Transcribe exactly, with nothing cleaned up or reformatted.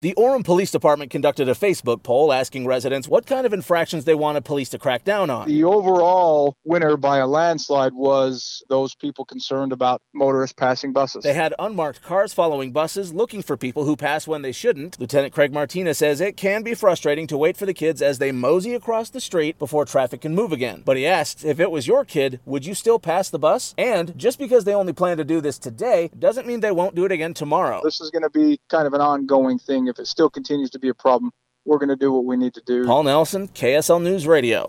The Orem Police Department conducted a Facebook poll asking residents what kind of infractions they wanted police to crack down on. The overall winner by a landslide was those people concerned about motorists passing buses. They had unmarked cars following buses, looking for people who pass when they shouldn't. Lieutenant Craig Martinez says it can be frustrating to wait for the kids as they mosey across the street before traffic can move again. But he asked, if it was your kid, would you still pass the bus? And just because they only plan to do this today doesn't mean they won't do it again tomorrow. This is going to be kind of an ongoing thing. If it still continues to be a problem, we're going to do what we need to do. Paul Nelson, K S L News Radio.